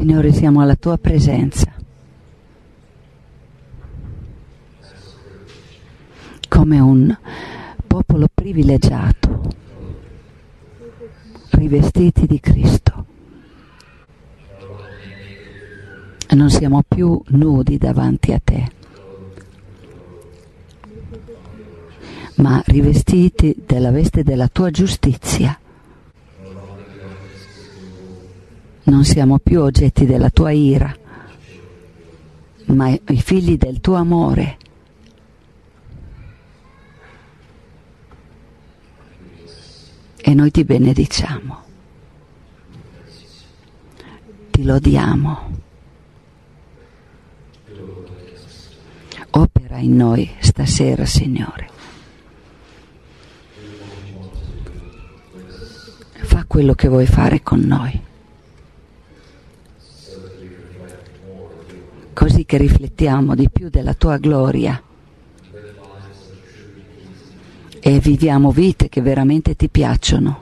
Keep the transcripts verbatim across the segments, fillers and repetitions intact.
Signore, siamo alla tua presenza come un popolo privilegiato, rivestiti di Cristo. Non siamo più nudi davanti a te, ma rivestiti della veste della tua giustizia. Non siamo più oggetti della tua ira, ma i figli del tuo amore. E noi ti benediciamo, ti lodiamo. Opera in noi stasera, Signore. Fa quello che vuoi fare con noi, così che riflettiamo di più della tua gloria e viviamo vite che veramente ti piacciono.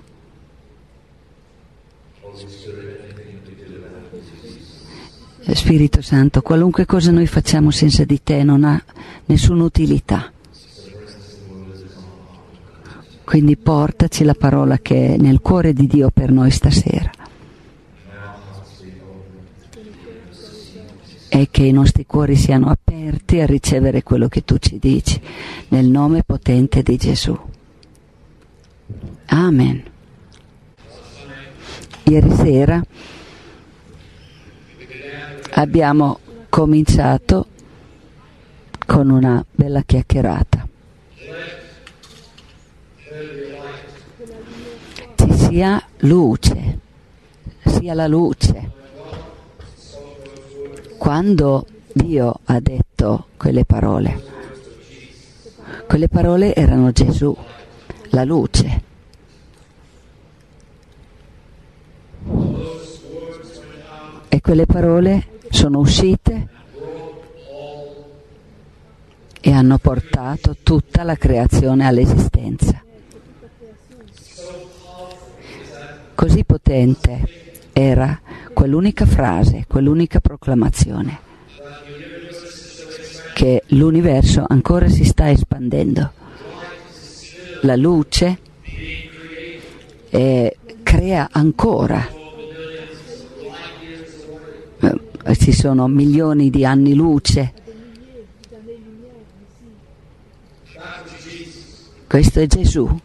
Spirito Santo, qualunque cosa noi facciamo senza di te non ha nessuna utilità. Quindi portaci la parola che è nel cuore di Dio per noi stasera. E che i nostri cuori siano aperti a ricevere quello che tu ci dici, nel nome potente di Gesù. Amen. Ieri sera abbiamo cominciato con una bella chiacchierata. Ci sia luce, sia la luce. Quando Dio ha detto quelle parole, quelle parole erano Gesù, la luce. E quelle parole sono uscite e hanno portato tutta la creazione all'esistenza. Così potente era quell'unica frase, quell'unica proclamazione, che l'universo ancora si sta espandendo. La luce eh, crea ancora. Eh, ci sono milioni di anni luce. Questo è Gesù.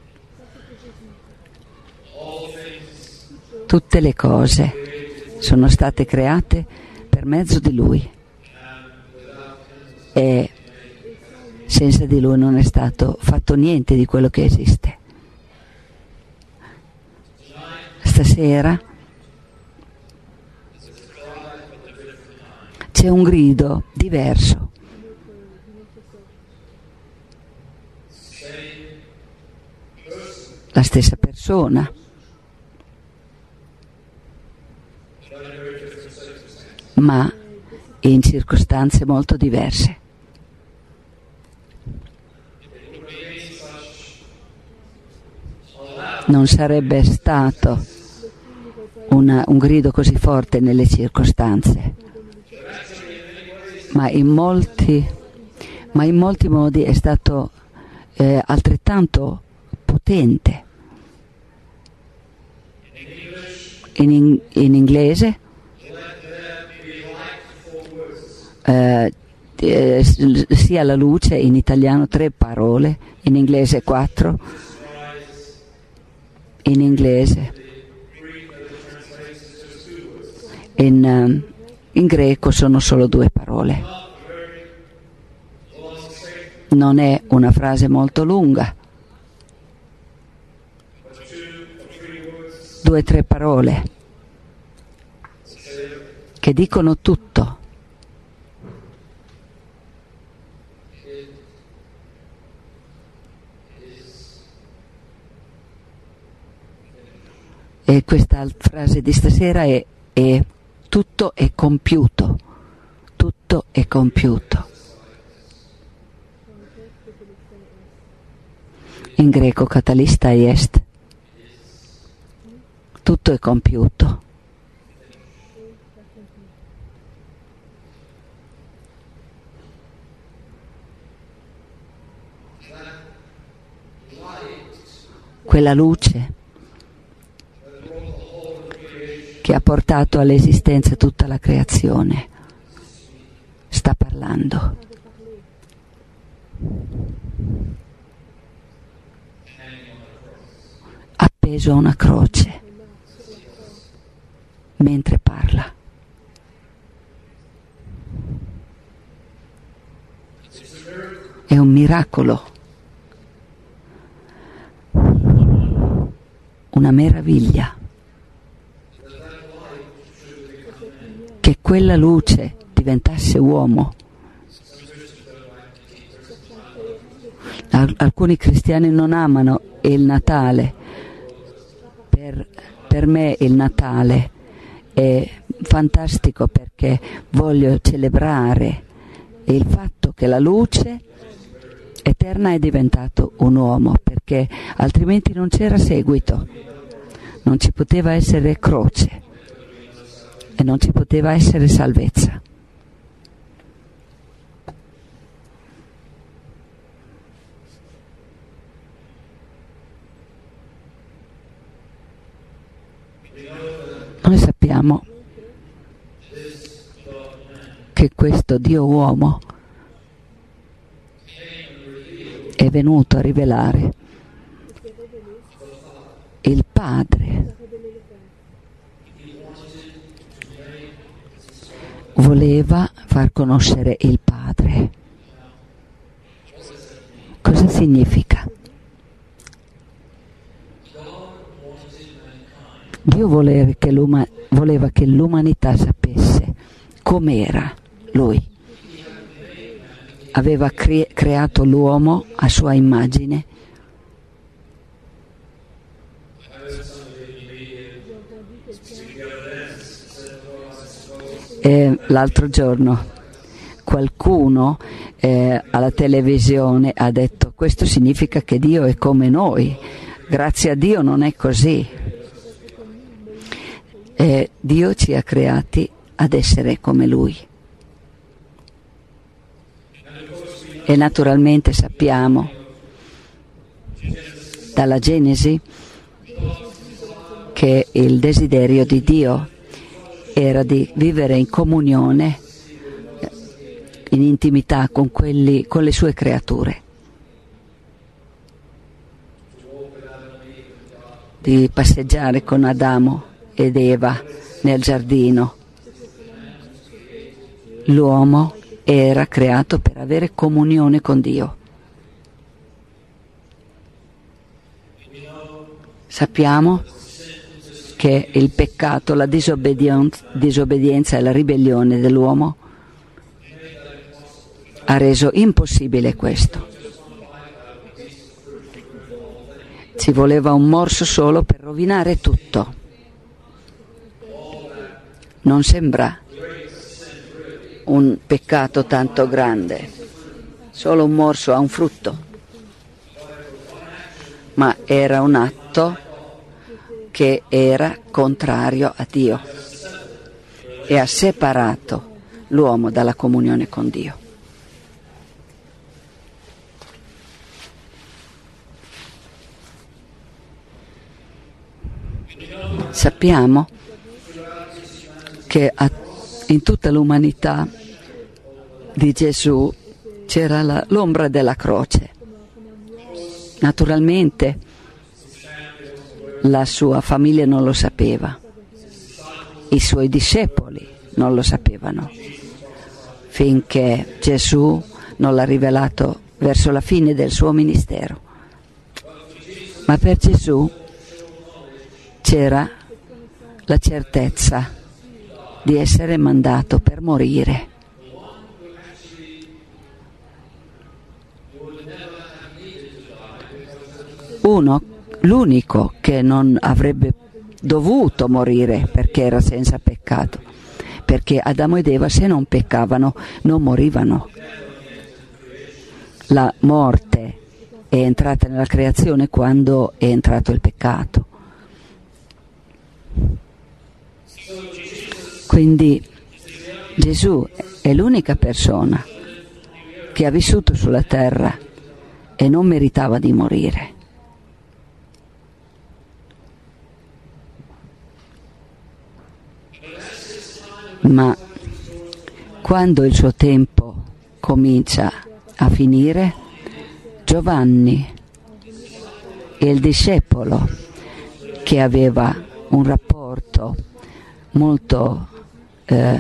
Tutte le cose sono state create per mezzo di Lui e senza di Lui non è stato fatto niente di quello che esiste. Stasera c'è un grido diverso. La stessa persona, ma in circostanze molto diverse. Non sarebbe stato una, un grido così forte nelle circostanze, ma in molti, ma in molti modi è stato eh, altrettanto potente. In, in, in inglese eh, eh, sia la luce, in italiano tre parole, in inglese quattro, in inglese, in, um, in greco sono solo due parole. Non è una frase molto lunga, due o tre parole che dicono tutto. E questa frase di stasera è, è tutto è compiuto, tutto è compiuto. In greco katalista est, tutto è compiuto. quella luce che ha portato all'esistenza tutta la creazione, sta parlando. Appeso a una croce mentre parla. È un miracolo, una meraviglia, che quella luce diventasse uomo. Alcuni cristiani non amano il Natale. Per, per me il Natale è fantastico perché voglio celebrare il fatto che la luce eterna è diventato un uomo, perché altrimenti non c'era seguito, non ci poteva essere croce e non ci poteva essere salvezza. Noi sappiamo che questo Dio uomo è venuto a rivelare il Padre. Voleva far conoscere il Padre. Cosa significa? Dio voleva che, l'uma- voleva che l'umanità sapesse com'era Lui. Aveva cre- creato l'uomo a sua immagine. E l'altro giorno qualcuno eh, alla televisione ha detto: questo significa che Dio è come noi. Grazie a Dio non è così. Eh, Dio ci ha creati ad essere come Lui. E naturalmente sappiamo dalla Genesi che il desiderio di Dio era di vivere in comunione, in intimità con quelli, con le sue creature, di passeggiare con Adamo ed Eva nel giardino. L'uomo era creato per avere comunione con Dio. Sappiamo che il peccato, la disobbedienza, disobbedienza e la ribellione dell'uomo ha reso impossibile questo. Ci voleva un morso solo per rovinare tutto. Non sembra un peccato tanto grande, solo un morso a un frutto, ma era un atto che era contrario a Dio e ha separato l'uomo dalla comunione con Dio. Sappiamo che in tutta l'umanità di Gesù c'era la, l'ombra della croce. Naturalmente la sua famiglia non lo sapeva, i suoi discepoli non lo sapevano, finché Gesù non l'ha rivelato verso la fine del suo ministero. Ma per Gesù c'era la certezza di essere mandato per morire. Uno, l'unico che non avrebbe dovuto morire perché era senza peccato, perché Adamo ed Eva, se non peccavano, non morivano. La morte è entrata nella creazione quando è entrato il peccato. Quindi Gesù è l'unica persona che ha vissuto sulla terra e non meritava di morire. Ma quando il suo tempo comincia a finire, Giovanni, il discepolo che aveva un rapporto molto eh,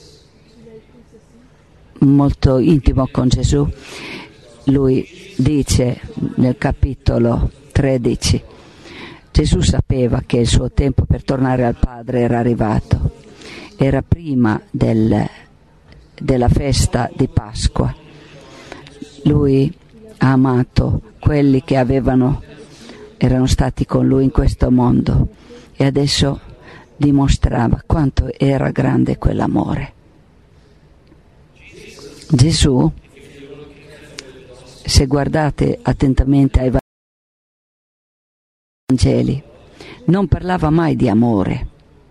molto intimo con Gesù, lui dice nel capitolo tredici: Gesù sapeva che il suo tempo per tornare al Padre era arrivato. Era prima del, della festa di Pasqua. Lui ha amato quelli che avevano, erano stati con lui in questo mondo, e adesso dimostrava quanto era grande quell'amore. Gesù, se guardate attentamente ai Vangeli, non parlava mai di amore.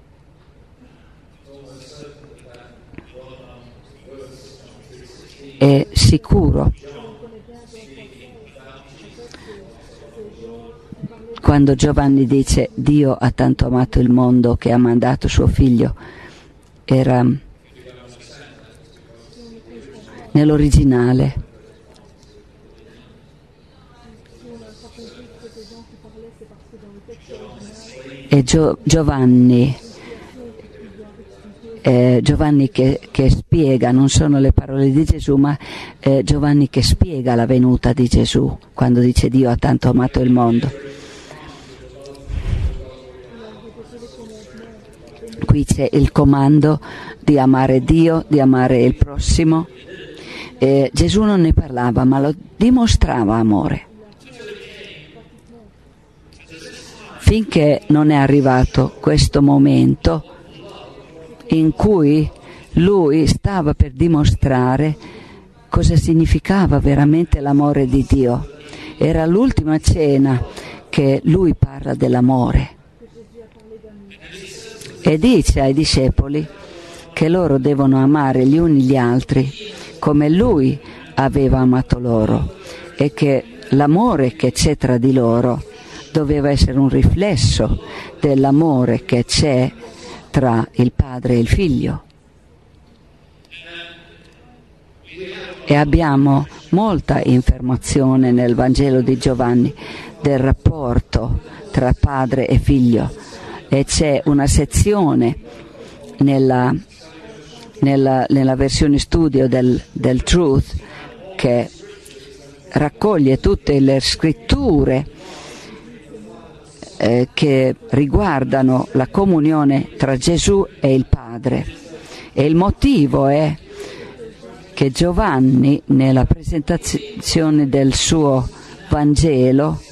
È sicuro, quando Giovanni dice Dio ha tanto amato il mondo che ha mandato suo figlio, era nell'originale. E Gio, Giovanni Eh, Giovanni che, che spiega, non sono le parole di Gesù, ma eh, Giovanni che spiega la venuta di Gesù quando dice Dio ha tanto amato il mondo. Qui c'è il comando di amare Dio, di amare il prossimo. Eh, Gesù non ne parlava, ma lo dimostrava amore. Finché non è arrivato questo momento in cui lui stava per dimostrare cosa significava veramente l'amore di Dio. Era l'ultima cena che lui parla dell'amore e dice ai discepoli che loro devono amare gli uni gli altri come lui aveva amato loro, e che l'amore che c'è tra di loro doveva essere un riflesso dell'amore che c'è tra il padre e il figlio. E abbiamo molta informazione nel Vangelo di Giovanni del rapporto tra padre e figlio, e c'è una sezione nella, nella, nella versione studio del, del Truth che raccoglie tutte le scritture Eh, che riguardano la comunione tra Gesù e il Padre, e il motivo è che Giovanni nella presentazione del suo Vangelo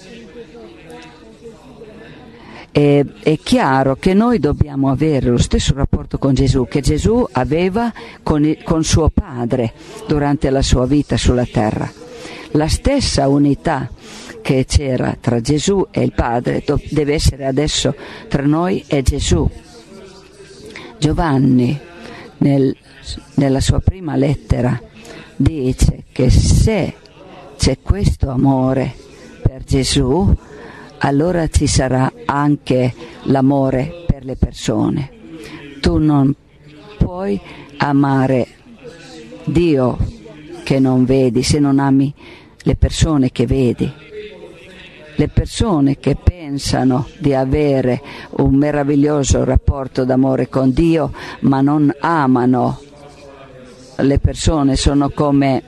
è, è chiaro che noi dobbiamo avere lo stesso rapporto con Gesù che Gesù aveva con, il, con suo Padre durante la sua vita sulla terra. La stessa unità che c'era tra Gesù e il Padre deve essere adesso tra noi e Gesù. Giovanni nel, nella sua prima lettera dice che se c'è questo amore per Gesù, allora ci sarà anche l'amore per le persone. Tu non puoi amare Dio che non vedi se non ami le persone che vedi. Le persone che pensano di avere un meraviglioso rapporto d'amore con Dio ma non amano le persone sono come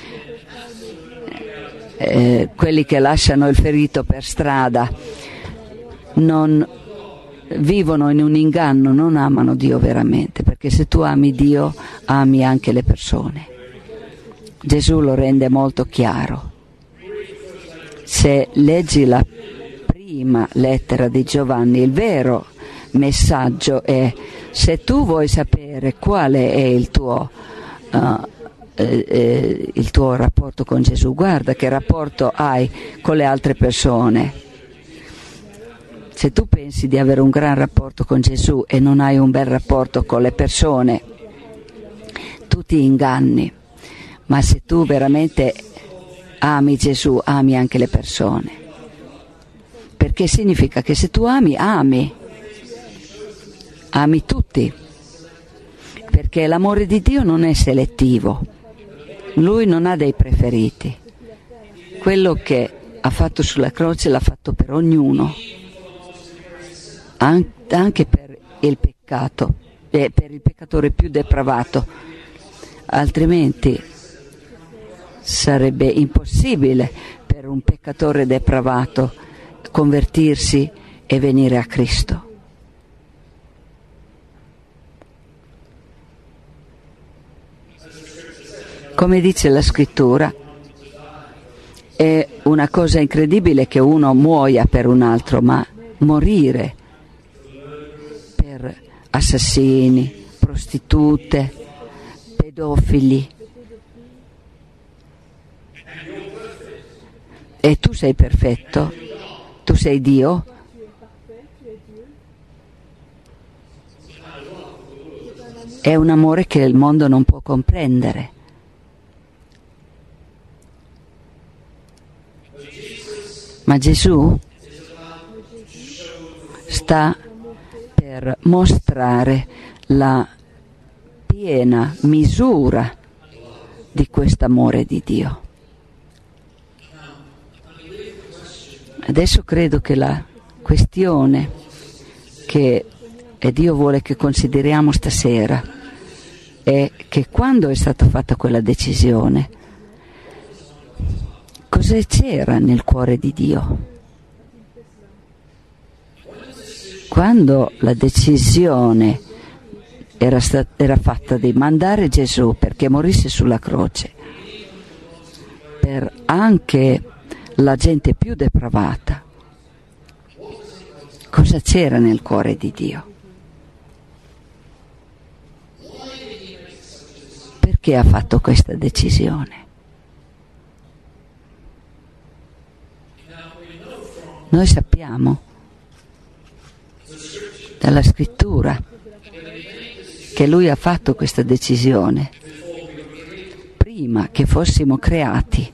eh, quelli che lasciano il ferito per strada, non vivono in un inganno, non amano Dio veramente, perché se tu ami Dio ami anche le persone. Gesù lo rende molto chiaro. Se leggi la prima lettera di Giovanni, il vero messaggio è: se tu vuoi sapere quale è il tuo, uh, eh, il tuo rapporto con Gesù, guarda che rapporto hai con le altre persone. Se tu pensi di avere un gran rapporto con Gesù e non hai un bel rapporto con le persone, tu ti inganni. Ma se tu veramente ami Gesù, ami anche le persone, perché significa che se tu ami, ami, ami tutti, perché l'amore di Dio non è selettivo, Lui non ha dei preferiti. Quello che ha fatto sulla croce l'ha fatto per ognuno, anche per il peccato, eh, per il peccatore più depravato, altrimenti sarebbe impossibile per un peccatore depravato convertirsi e venire a Cristo. Come dice la scrittura, è una cosa incredibile che uno muoia per un altro, ma morire per assassini, prostitute, pedofili. E tu sei perfetto? Tu sei Dio? È un amore che il mondo non può comprendere. Ma Gesù sta per mostrare la piena misura di quest'amore di Dio. Adesso credo che la questione che Dio vuole che consideriamo stasera è che quando è stata fatta quella decisione, cosa c'era nel cuore di Dio? Quando la decisione era, sta- era fatta di mandare Gesù perché morisse sulla croce, per anche la gente più depravata, cosa c'era nel cuore di Dio? Perché ha fatto questa decisione? Noi sappiamo dalla scrittura che Lui ha fatto questa decisione prima che fossimo creati.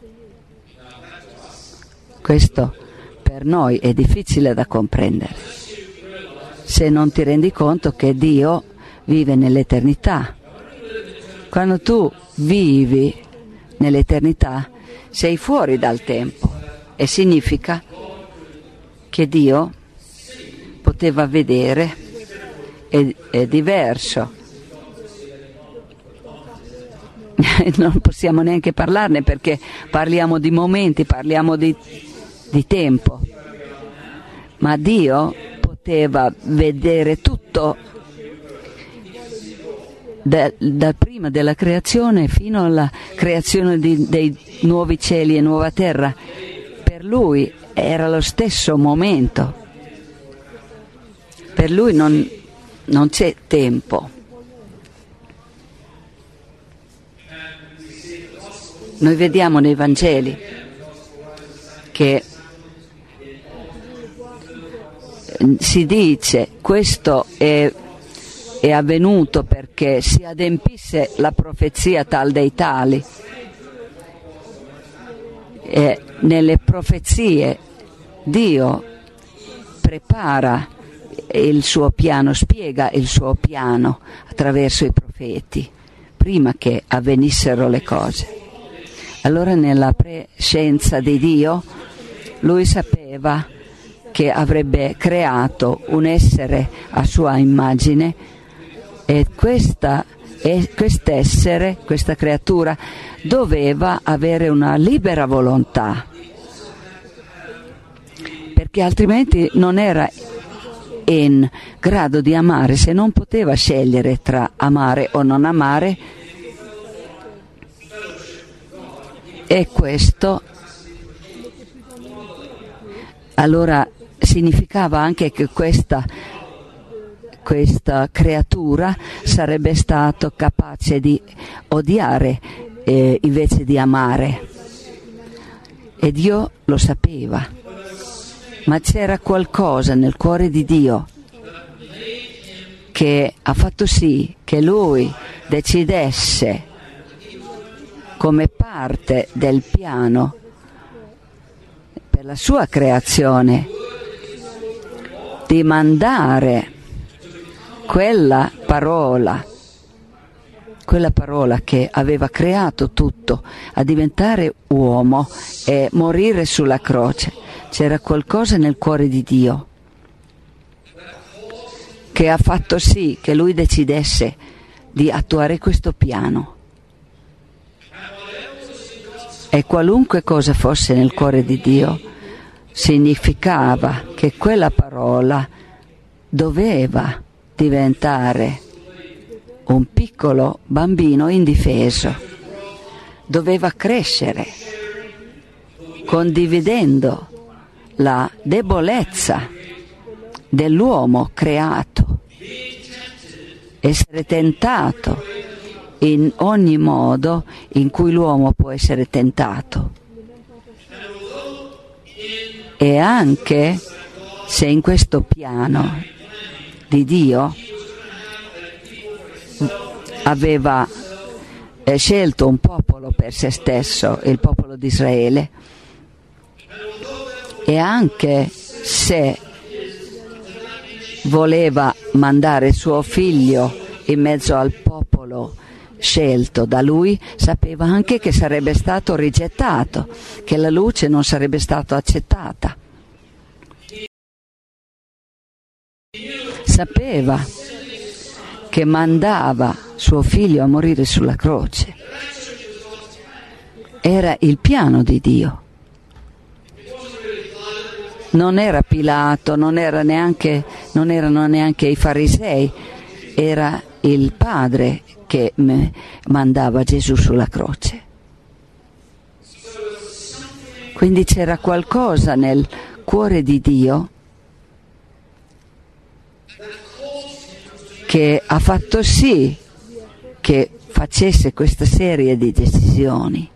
Questo per noi è difficile da comprendere, se non ti rendi conto che Dio vive nell'eternità. Quando tu vivi nell'eternità sei fuori dal tempo e significa che Dio poteva vedere, è, è diverso. Non possiamo neanche parlarne perché parliamo di momenti, parliamo di, di tempo. Ma Dio poteva vedere tutto da, da prima della creazione fino alla creazione di, dei nuovi cieli e nuova terra. Per Lui era lo stesso momento. Per Lui non, non c'è tempo. Noi vediamo nei Vangeli che si dice questo è, è avvenuto perché si adempisse la profezia tal dei tali. E nelle profezie Dio prepara il suo piano, spiega il suo piano attraverso i profeti prima che avvenissero le cose. Allora nella prescienza di Dio Lui sapeva che avrebbe creato un essere a sua immagine e questa, e quest'essere, questa creatura doveva avere una libera volontà, perché altrimenti non era in grado di amare. Se non poteva scegliere tra amare o non amare, e questo allora significava anche che questa, questa creatura sarebbe stato capace di odiare eh, invece di amare, e Dio lo sapeva, ma c'era qualcosa nel cuore di Dio che ha fatto sì che Lui decidesse come parte del piano per la sua creazione di mandare quella parola quella parola che aveva creato tutto, a diventare uomo e morire sulla croce. C'era qualcosa nel cuore di Dio che ha fatto sì che lui decidesse di attuare questo piano. E qualunque cosa fosse nel cuore di Dio significava che quella parola doveva diventare un piccolo bambino indifeso, doveva crescere condividendo la debolezza dell'uomo creato, essere tentato in ogni modo in cui l'uomo può essere tentato. E anche se in questo piano di Dio aveva eh, scelto un popolo per se stesso, il popolo di Israele, e anche se voleva mandare suo figlio in mezzo al popolo scelto da lui, sapeva anche che sarebbe stato rigettato, che la luce non sarebbe stata accettata. Sapeva che mandava suo figlio a morire sulla croce. Era il piano di Dio. Non era Pilato, non era neanche, non erano neanche i farisei, era il Padre che mandava Gesù sulla croce. Quindi c'era qualcosa nel cuore di Dio che ha fatto sì che facesse questa serie di decisioni.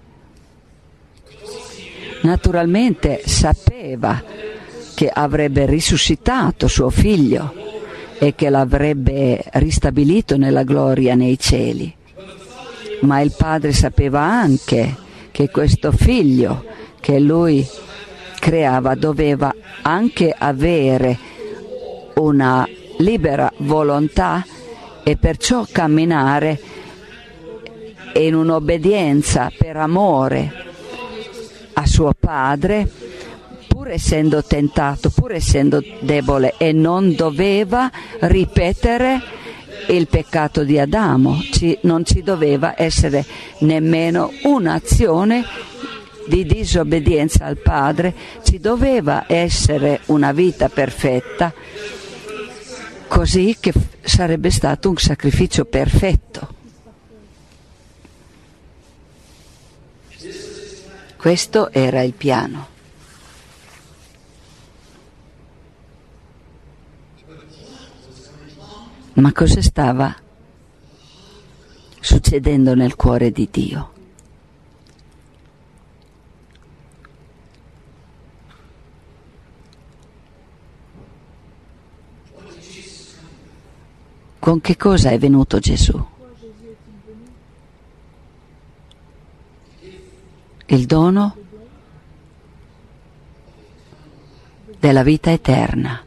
Naturalmente sapeva che avrebbe risuscitato suo figlio e che l'avrebbe ristabilito nella gloria nei cieli. Ma il padre sapeva anche che questo figlio che lui creava doveva anche avere una libera volontà e perciò camminare in un'obbedienza per amore a suo padre, pur essendo tentato, pur essendo debole, e non doveva ripetere il peccato di Adamo, ci, non ci doveva essere nemmeno un'azione di disobbedienza al padre, ci doveva essere una vita perfetta, così che sarebbe stato un sacrificio perfetto. Questo era il piano. Ma cosa stava succedendo nel cuore di Dio? Con che cosa è venuto Gesù? Il dono della vita eterna.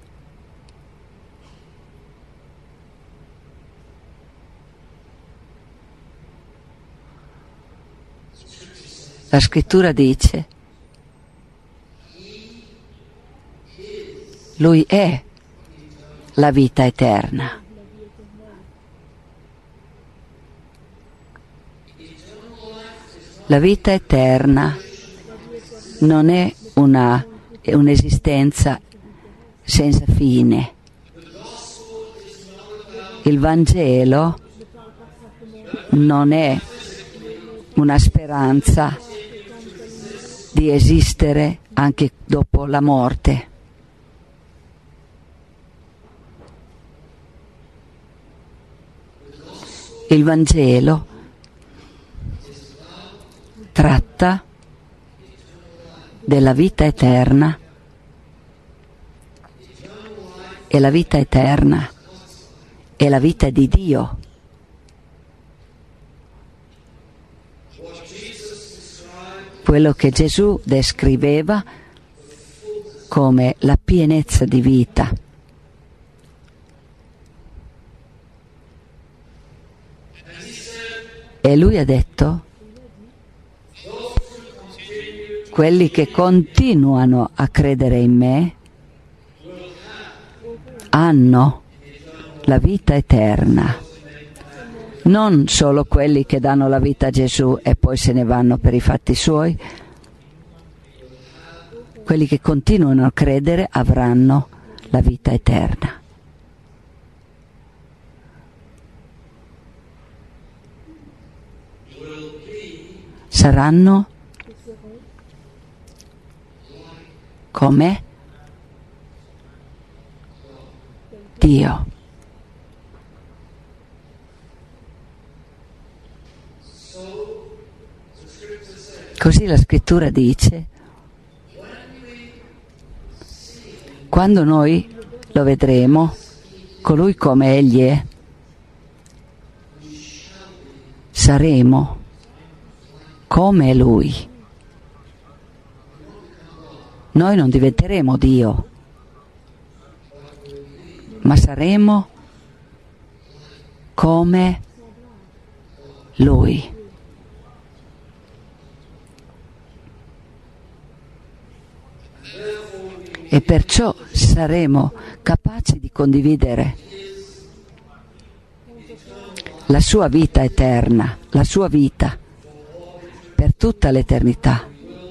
La scrittura dice: Lui è la vita eterna. La vita eterna non è una, è un'esistenza senza fine. Il Vangelo non è una speranza di esistere anche dopo la morte. Il Vangelo tratta della vita eterna e la vita eterna è la vita di Dio. Quello che Gesù descriveva come la pienezza di vita. E lui ha detto: quelli che continuano a credere in me hanno la vita eterna. Non solo quelli che danno la vita a Gesù e poi se ne vanno per i fatti suoi. Quelli che continuano a credere avranno la vita eterna. Saranno come Dio. Così la scrittura dice: quando noi lo vedremo, colui come Egli è, saremo come Lui. Noi non diventeremo Dio, ma saremo come Lui. E perciò saremo capaci di condividere la sua vita eterna, la sua vita per tutta l'eternità.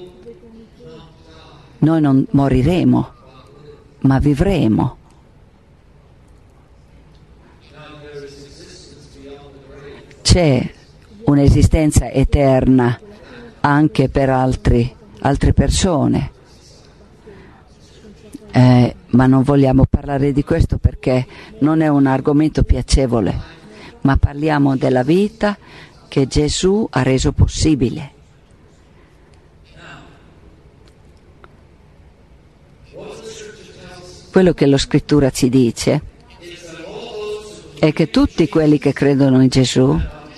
Noi non moriremo, ma vivremo. C'è un'esistenza eterna anche per altri, altre persone. Eh, ma non vogliamo parlare di questo perché non è un argomento piacevole, ma parliamo della vita che Gesù ha reso possibile. Quello che la scrittura ci dice è che tutti quelli che credono in Gesù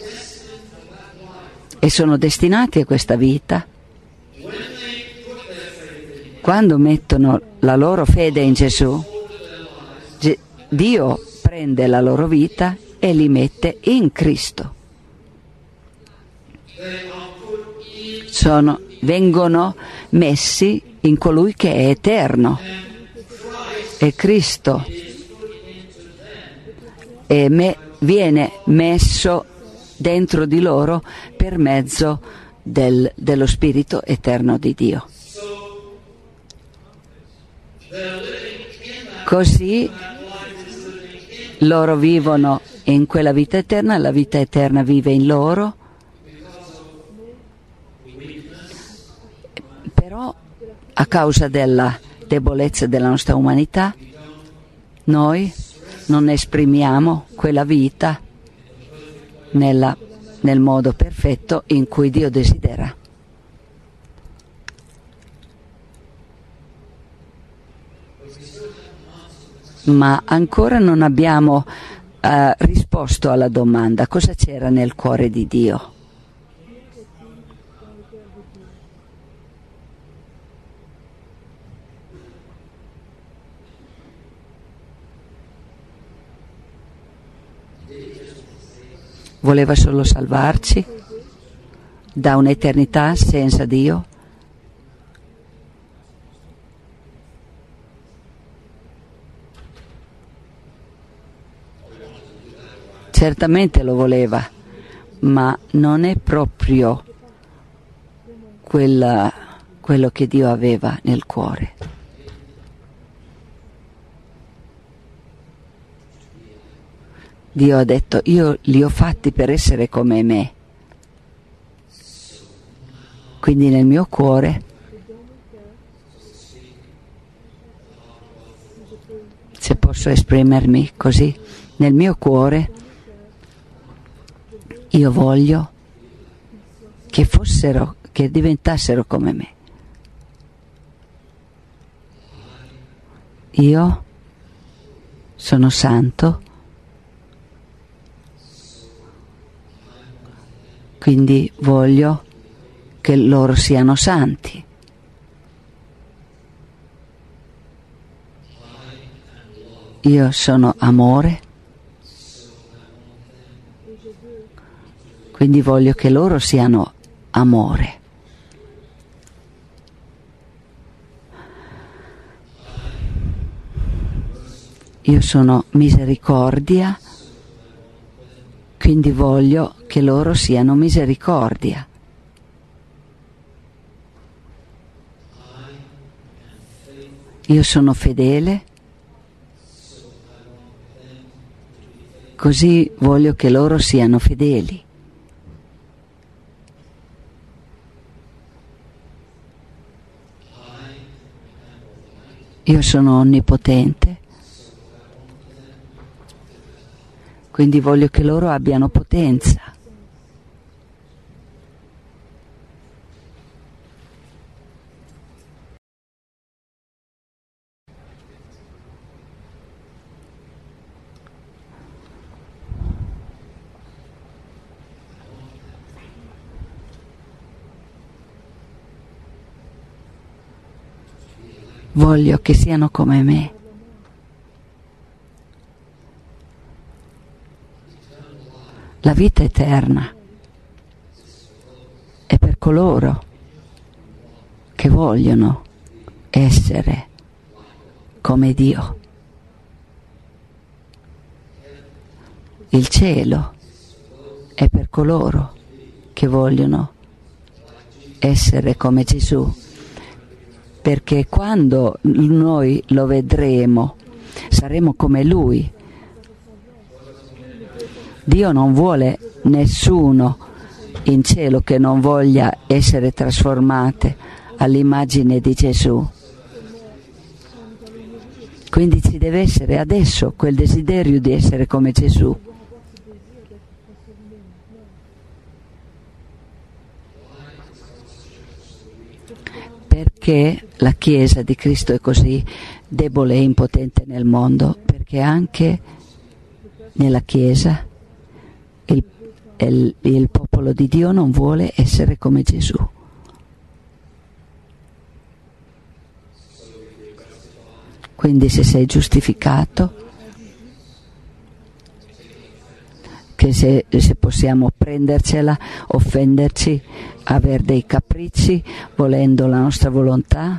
e sono destinati a questa vita, quando mettono la loro fede in Gesù, Dio prende la loro vita e li mette in Cristo. Sono, vengono messi in colui che è eterno. E Cristo e me, viene messo dentro di loro per mezzo del, dello Spirito eterno di Dio. Così loro vivono in quella vita eterna, la vita eterna vive in loro, però a causa della debolezza della nostra umanità noi non esprimiamo quella vita nella, nel modo perfetto in cui Dio desidera. Ma ancora non abbiamo uh, risposto alla domanda: cosa c'era nel cuore di Dio? Voleva solo salvarci da un'eternità senza Dio? Certamente lo voleva, ma non è proprio quella, quello che Dio aveva nel cuore. Dio ha detto: io li ho fatti per essere come me. Quindi nel mio cuore, se posso esprimermi così, nel mio cuore io voglio che fossero, che diventassero come me. Io sono santo, quindi voglio che loro siano santi. Io sono amore, Quindi voglio che loro siano amore. Io sono misericordia, quindi voglio che loro siano misericordia. Io sono fedele, così voglio che loro siano fedeli. Io sono onnipotente, quindi voglio che loro abbiano potenza. Voglio che siano come me. La vita eterna è per coloro che vogliono essere come Dio. Il cielo è per coloro che vogliono essere come Gesù, perché quando noi lo vedremo saremo come Lui. Dio non vuole nessuno in cielo che non voglia essere trasformate all'immagine di Gesù. Quindi ci deve essere adesso quel desiderio di essere come Gesù. Perché la Chiesa di Cristo è così debole e impotente nel mondo? Perché anche nella Chiesa il, il, il popolo di Dio non vuole essere come Gesù. Quindi se sei giustificato, che se, se possiamo prendercela, offenderci, avere dei capricci, volendo la nostra volontà,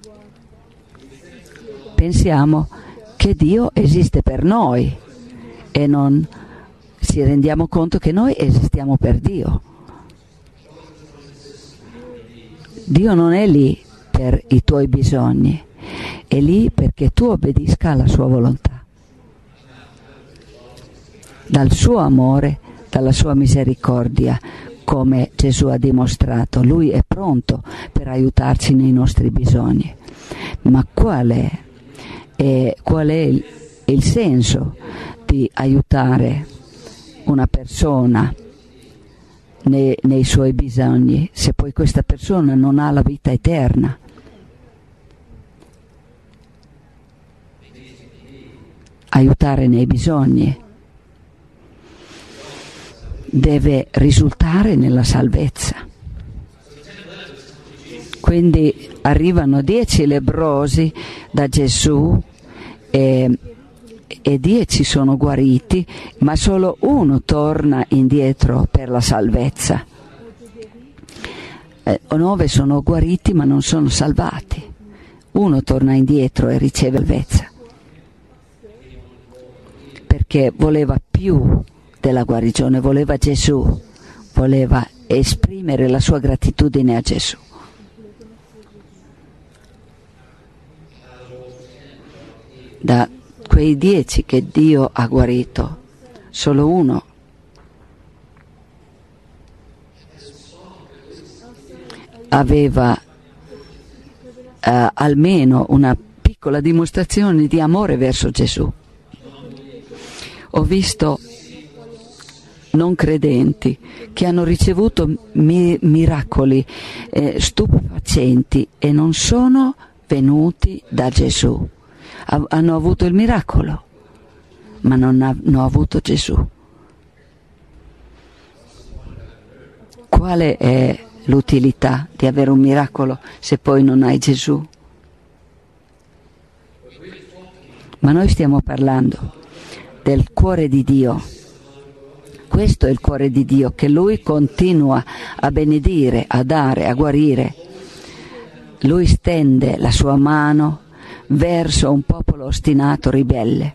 pensiamo che Dio esiste per noi e non ci rendiamo conto che noi esistiamo per Dio. Dio non è lì per i tuoi bisogni, è lì perché tu obbedisca alla sua volontà. Dal suo amore, dalla sua misericordia, come Gesù ha dimostrato. Lui è pronto per aiutarci nei nostri bisogni. Ma qual è, eh, qual è il, il senso di aiutare una persona nei, nei suoi bisogni se poi questa persona non ha la vita eterna? Aiutare nei bisogni deve risultare nella salvezza. Quindi arrivano dieci lebbrosi da Gesù e, e dieci sono guariti, ma solo uno torna indietro per la salvezza. Eh, nove sono guariti ma non sono salvati. Uno torna indietro e riceve salvezza, perché voleva più della guarigione, voleva Gesù, voleva esprimere la sua gratitudine a Gesù. Da quei dieci che Dio ha guarito, solo uno aveva eh, almeno una piccola dimostrazione di amore verso Gesù. Ho visto non credenti che hanno ricevuto mi- miracoli eh, stupefacenti e non sono venuti da Gesù. Ha- hanno avuto il miracolo, ma non hanno avuto Gesù. Quale è l'utilità di avere un miracolo se poi non hai Gesù? Ma noi stiamo parlando del cuore di Dio, Questo è il cuore di Dio, che Lui continua a benedire, a dare, a guarire. Lui stende la sua mano verso un popolo ostinato, ribelle.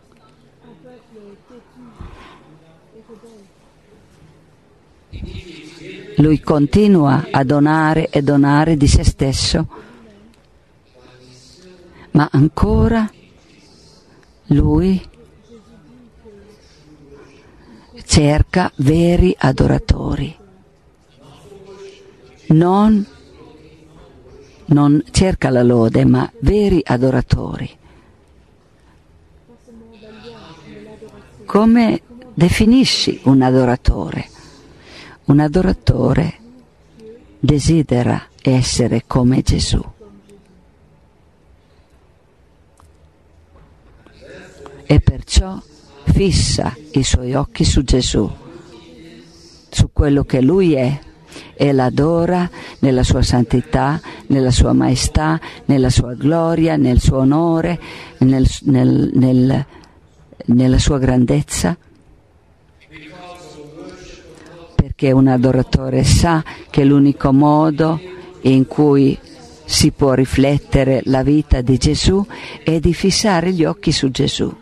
Lui continua a donare e donare di se stesso, ma ancora Lui cerca veri adoratori. Non, non cerca la lode, ma veri adoratori. Come definisci un adoratore? Un adoratore desidera essere come Gesù. E perciò fissa i suoi occhi su Gesù, su quello che Lui è, e l'adora nella sua santità, nella sua maestà, nella sua gloria, nel suo onore, nel, nel, nel, nella sua grandezza. Perché un adoratore sa che l'unico modo in cui si può riflettere la vita di Gesù è di fissare gli occhi su Gesù.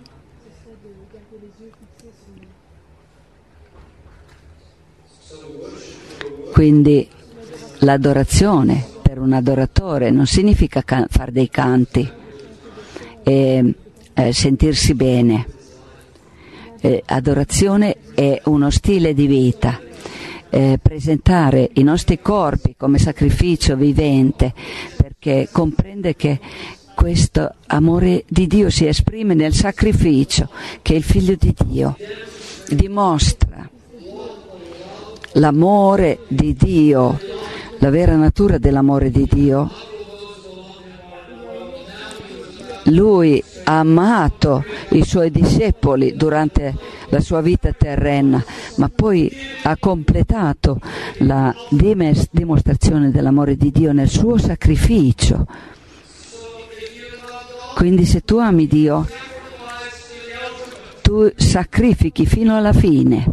Quindi l'adorazione per un adoratore non significa can- fare dei canti e eh, sentirsi bene. Eh, adorazione è uno stile di vita. Eh, presentare i nostri corpi come sacrificio vivente, perché comprende che questo amore di Dio si esprime nel sacrificio che il Figlio di Dio dimostra. L'amore di Dio, la vera natura dell'amore di Dio. Lui ha amato i suoi discepoli durante la sua vita terrena, ma poi ha completato la dimostrazione dell'amore di Dio nel suo sacrificio. Quindi se tu ami Dio, tu sacrifichi fino alla fine.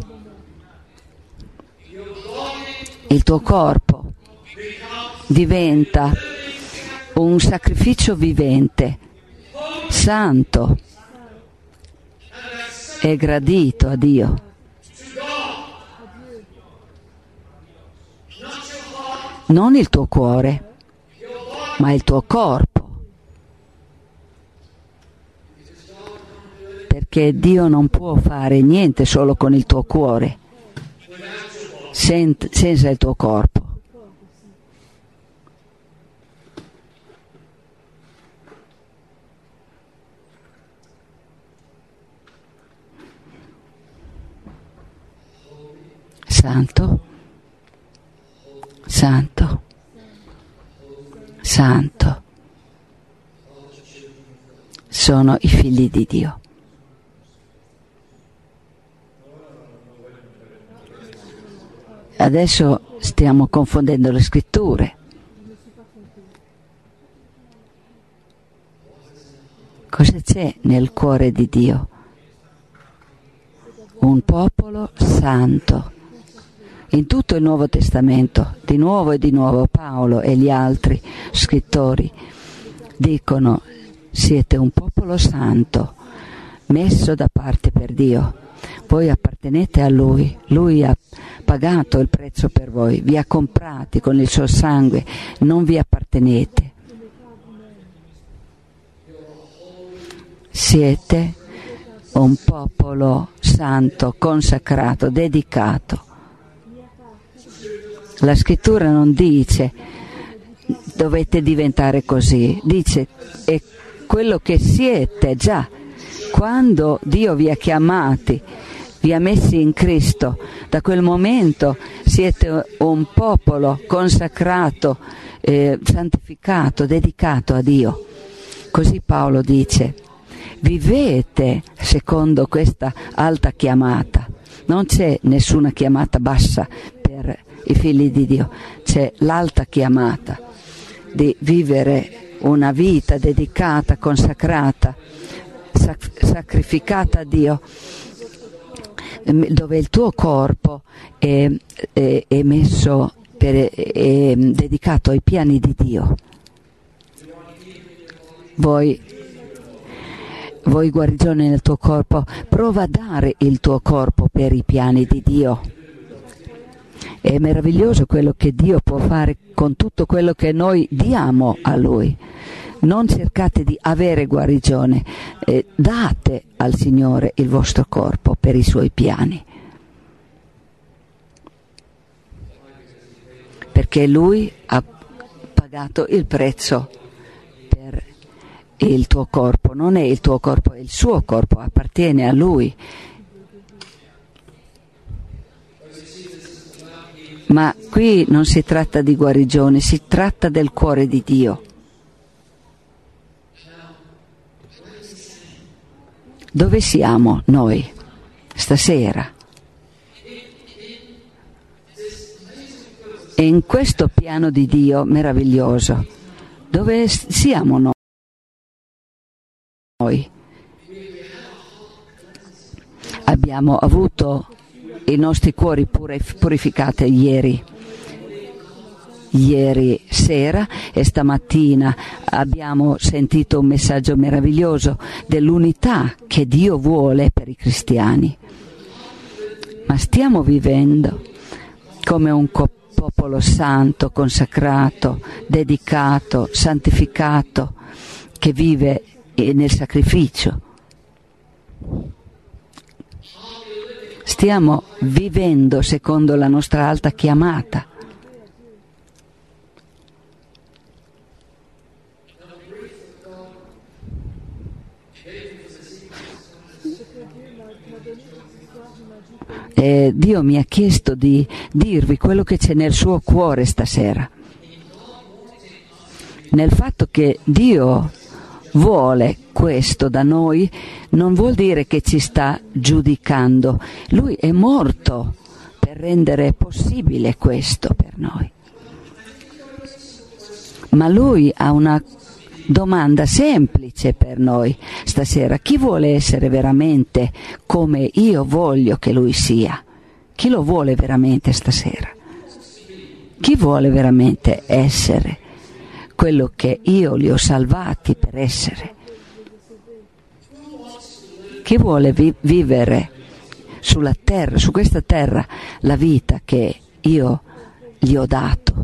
Il tuo corpo diventa un sacrificio vivente, santo e gradito a Dio. Non il tuo cuore, ma il tuo corpo. Perché Dio non può fare niente solo con il tuo cuore, sen- senza il tuo corpo. Santo, santo, santo sono i figli di Dio. Adesso stiamo confondendo le scritture. Cosa c'è nel cuore di Dio? Un popolo santo. In tutto il Nuovo Testamento, di nuovo e di nuovo, Paolo e gli altri scrittori dicono: siete un popolo santo, messo da parte per Dio. Voi appartenete a Lui, Lui ha pagato il prezzo per voi, vi ha comprati con il suo sangue, non vi appartenete. Siete un popolo santo, consacrato, dedicato. La scrittura non dice dovete diventare così, dice è quello che siete già. Quando Dio vi ha chiamati, vi ha messi in Cristo, da quel momento siete un popolo consacrato, eh, santificato, dedicato a Dio. Così Paolo dice: vivete secondo questa alta chiamata. Non c'è nessuna chiamata bassa per i figli di Dio, c'è l'alta chiamata di vivere una vita dedicata, consacrata, sac- sacrificata a Dio, dove il tuo corpo è, è, è messo per, è dedicato ai piani di Dio. Vuoi, vuoi guarigione nel tuo corpo? Prova a dare il tuo corpo per i piani di Dio. È meraviglioso quello che Dio può fare con tutto quello che noi diamo a Lui. Non cercate di avere guarigione, eh, date al Signore il vostro corpo per i Suoi piani. Perché Lui ha pagato il prezzo per il tuo corpo. Non è il tuo corpo, è il suo corpo, appartiene a Lui. Ma qui non si tratta di guarigione, si tratta del cuore di Dio. Dove siamo noi stasera? E in questo piano di Dio meraviglioso, dove siamo noi? Abbiamo avuto i nostri cuori purificati ieri, ieri sera, e stamattina abbiamo sentito un messaggio meraviglioso dell'unità che Dio vuole per i cristiani. Ma stiamo vivendo come un popolo santo, consacrato, dedicato, santificato, che vive nel sacrificio. Stiamo vivendo secondo la nostra alta chiamata. E Dio mi ha chiesto di dirvi quello che c'è nel suo cuore stasera. Nel fatto che Dio vuole questo da noi non vuol dire che ci sta giudicando. Lui è morto per rendere possibile questo per noi. Ma Lui ha una domanda semplice per noi stasera: chi vuole essere veramente come io voglio che Lui sia? Chi lo vuole veramente stasera? Chi vuole veramente essere quello che io li ho salvati per essere? Chi vuole vi- vivere sulla terra, su questa terra, la vita che io gli ho dato?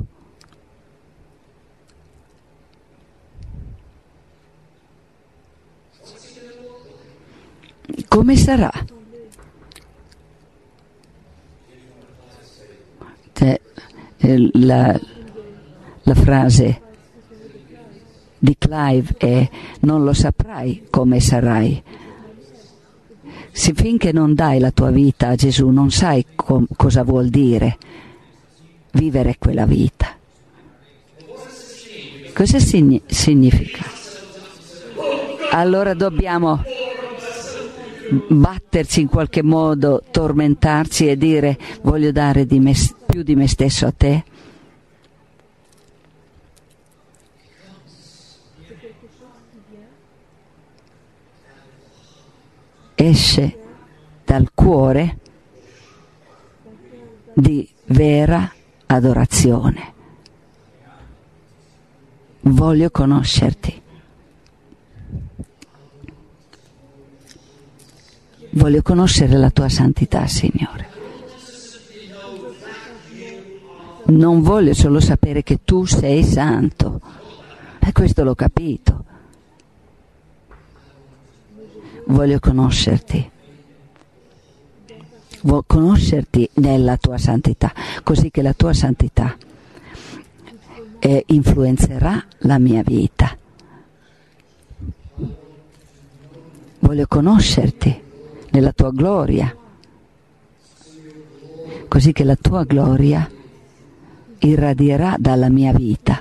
Come sarà? Cioè, la, la frase di Clive è: non lo saprai come sarai. Se finché non dai la tua vita a Gesù non sai com- cosa vuol dire vivere quella vita. Cosa signi- significa? Allora dobbiamo batterci in qualche modo, tormentarci e dire: voglio dare di me, più di me stesso a te? Esce dal cuore di vera adorazione. Voglio conoscerti. Voglio conoscere la tua santità, Signore. Non voglio solo sapere che tu sei santo. E questo l'ho capito. Voglio conoscerti. Voglio conoscerti nella tua santità, così che la tua santità eh, influenzerà la mia vita. Voglio conoscerti nella tua gloria, così che la tua gloria irradierà dalla mia vita.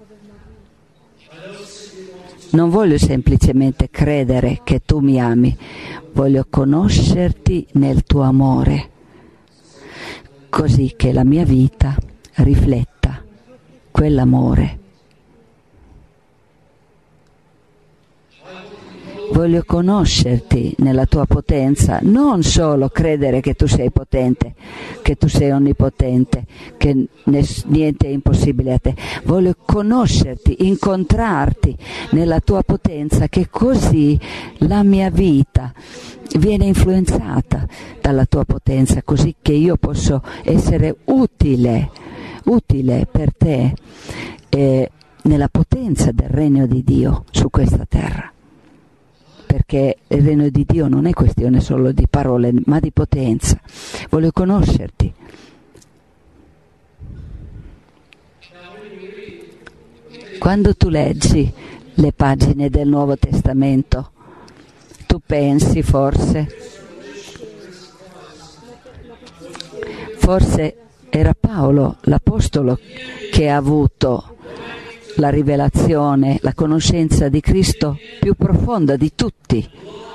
Non voglio semplicemente credere che tu mi ami, voglio conoscerti nel tuo amore, così che la mia vita rifletta quell'amore. Voglio conoscerti nella tua potenza, non solo credere che tu sei potente, che tu sei onnipotente, che niente è impossibile a te. Voglio conoscerti, incontrarti nella tua potenza, che così la mia vita viene influenzata dalla tua potenza, così che io posso essere utile, utile per te eh, nella potenza del regno di Dio su questa terra. Perché il regno di Dio non è questione solo di parole, ma di potenza. Voglio conoscerti. Quando tu leggi le pagine del Nuovo Testamento, tu pensi forse, forse era Paolo, l'apostolo, che ha avuto la rivelazione, la conoscenza di Cristo più profonda di tutti.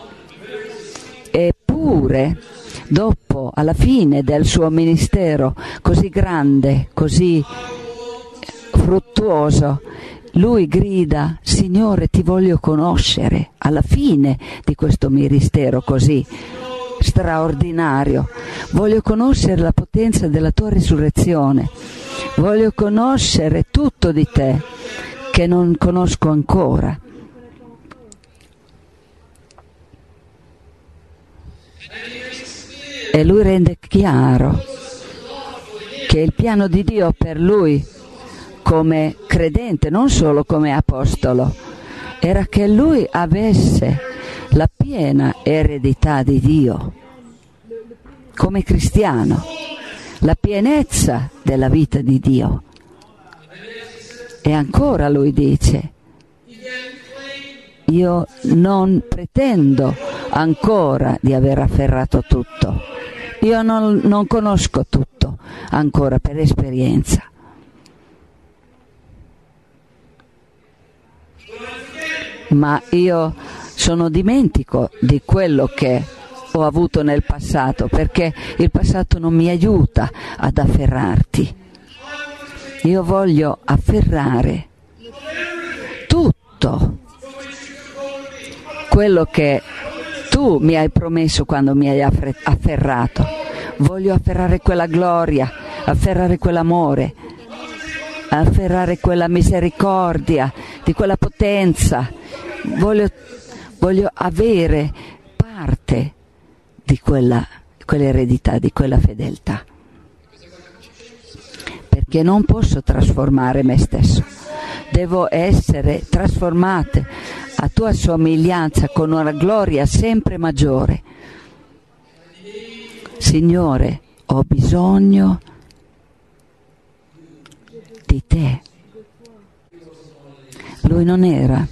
Eppure, dopo, alla fine del suo ministero così grande, così fruttuoso, lui grida: Signore, ti voglio conoscere. Alla fine di questo ministero così straordinario, voglio conoscere la potenza della tua risurrezione, voglio conoscere tutto di te che non conosco ancora. E lui rende chiaro che il piano di Dio per lui come credente, non solo come apostolo, era che lui avesse la piena eredità di Dio come cristiano, la pienezza della vita di Dio. E ancora lui dice: io non pretendo ancora di aver afferrato tutto, io non, non conosco tutto ancora per esperienza. Ma io sono dimentico di quello che ho avuto nel passato, perché il passato non mi aiuta ad afferrarti. Io voglio afferrare tutto quello che tu mi hai promesso quando mi hai afferrato. Voglio afferrare quella gloria, afferrare quell'amore, afferrare quella misericordia, di quella potenza. Voglio, voglio avere parte di quella, quell'eredità, di quella fedeltà. Perché non posso trasformare me stesso, devo essere trasformate a tua somiglianza con una gloria sempre maggiore. Signore, ho bisogno di te. Lui non era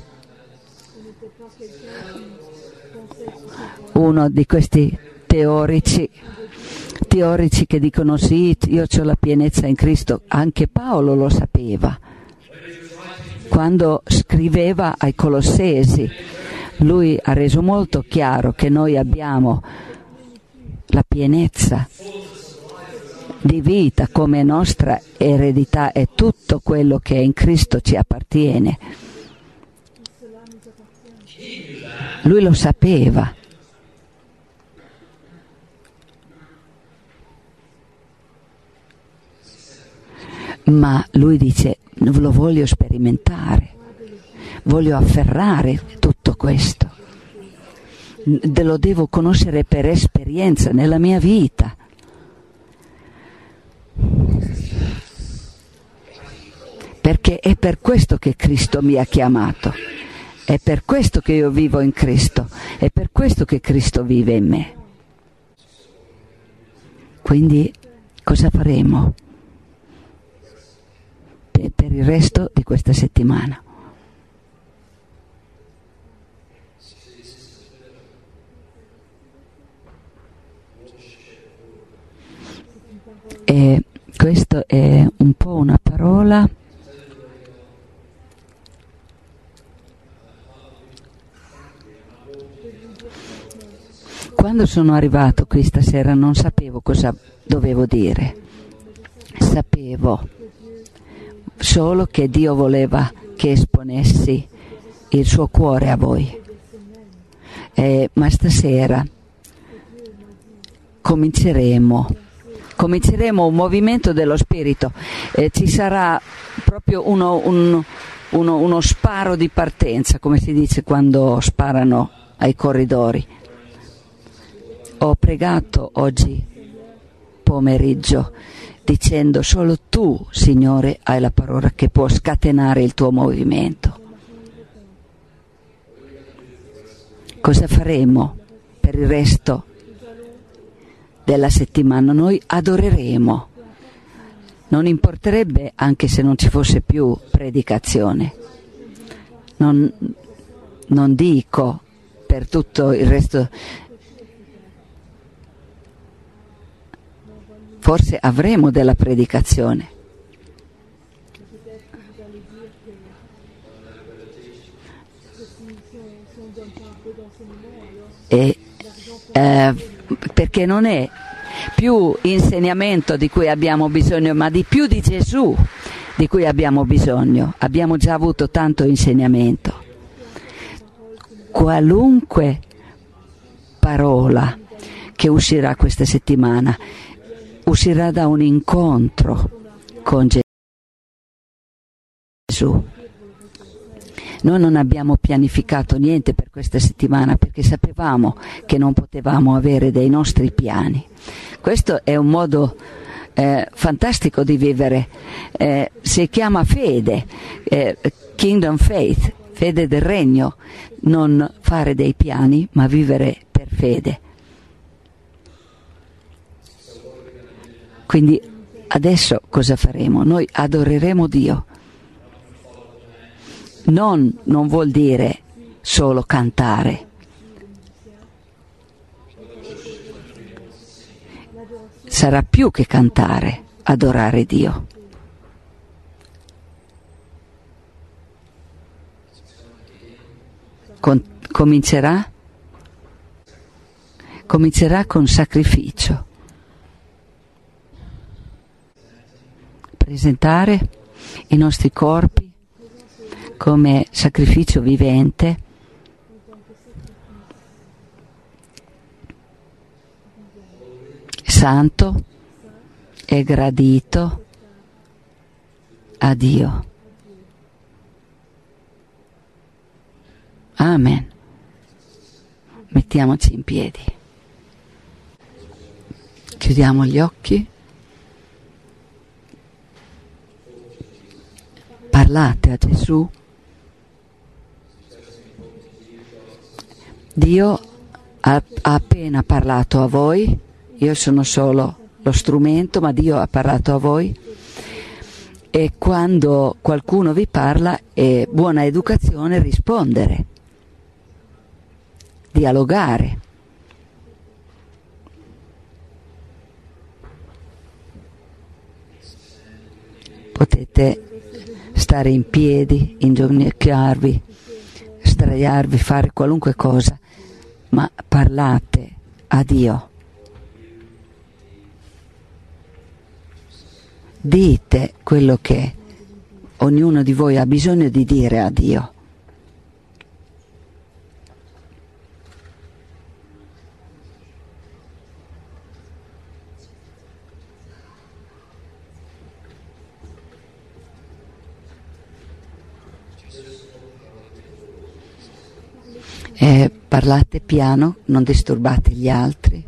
uno di questi teorici teorici che dicono sì, io ho la pienezza in Cristo. Anche Paolo lo sapeva. Quando scriveva ai Colossesi, lui ha reso molto chiaro che noi abbiamo la pienezza di vita come nostra eredità, e tutto quello che in Cristo ci appartiene. Lui lo sapeva. Ma lui dice: lo voglio sperimentare, voglio afferrare tutto questo, lo devo conoscere per esperienza nella mia vita. Perché è per questo che Cristo mi ha chiamato, è per questo che io vivo in Cristo, è per questo che Cristo vive in me. Quindi cosa faremo per il resto di questa settimana? E questo è un po' una parola quando sono arrivato qui stasera non sapevo cosa dovevo dire, sapevo solo che Dio voleva che esponessi il suo cuore a voi, eh, ma stasera cominceremo, cominceremo un movimento dello spirito, eh, ci sarà proprio uno, un, uno, uno sparo di partenza, come si dice quando sparano ai corridori. Ho pregato oggi pomeriggio dicendo: solo tu, Signore, hai la parola che può scatenare il tuo movimento. Cosa faremo per il resto della settimana? Noi adoreremo. Non importerebbe anche se non ci fosse più predicazione. Non, non dico per tutto il resto. Forse avremo della predicazione. E, eh, perché non è più insegnamento di cui abbiamo bisogno, ma di più di Gesù di cui abbiamo bisogno. Abbiamo già avuto tanto insegnamento. Qualunque parola che uscirà questa settimana uscirà da un incontro con Gesù. Noi non abbiamo pianificato niente per questa settimana perché sapevamo che non potevamo avere dei nostri piani. Questo è un modo eh, fantastico di vivere, eh, si chiama fede, eh, Kingdom Faith, fede del regno, non fare dei piani ma vivere per fede. Quindi adesso cosa faremo? Noi adoreremo Dio. Non, non vuol dire solo cantare. Sarà più che cantare, adorare Dio. Con, comincerà? Comincerà con sacrificio. Presentare i nostri corpi come sacrificio vivente, santo e gradito a Dio. Amen. Mettiamoci in piedi. Chiudiamo gli occhi. Parlate a Gesù. Dio ha, ha appena parlato a voi, io sono solo lo strumento, ma Dio ha parlato a voi. E quando qualcuno vi parla è buona educazione rispondere, dialogare. Potete stare in piedi, inginocchiarvi, sdraiarvi, fare qualunque cosa, ma parlate a Dio. Dite quello che ognuno di voi ha bisogno di dire a Dio. Eh, parlate piano, non disturbate gli altri.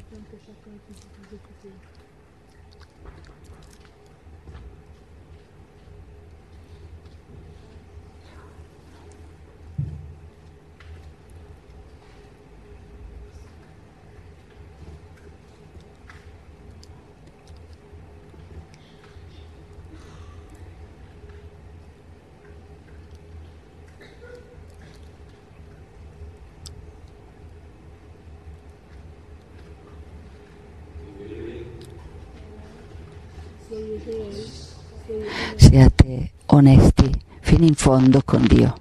Siate onesti fino in fondo con Dio.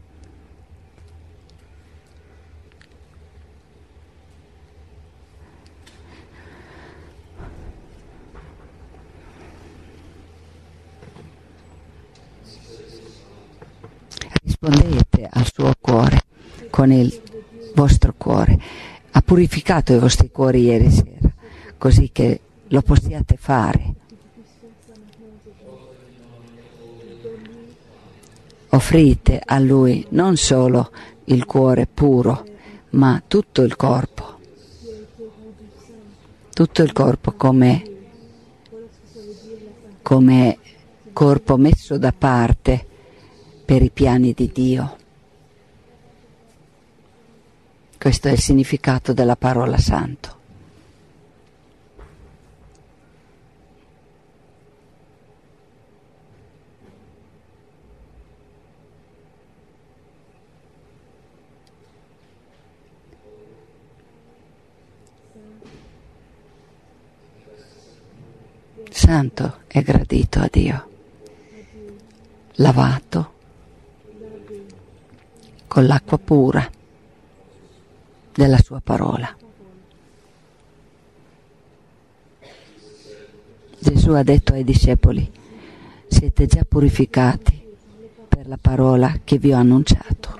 Rispondete al suo cuore con il vostro cuore purificato i vostri cuori ieri sera, così che lo possiate fare. Offrite a Lui non solo il cuore puro, ma tutto il corpo. Tutto il corpo come, come corpo messo da parte per i piani di Dio. Questo è il significato della parola santo. Santo e gradito a Dio, lavato con l'acqua pura della sua parola. Gesù ha detto ai discepoli: siete già purificati per la parola che vi ho annunciato.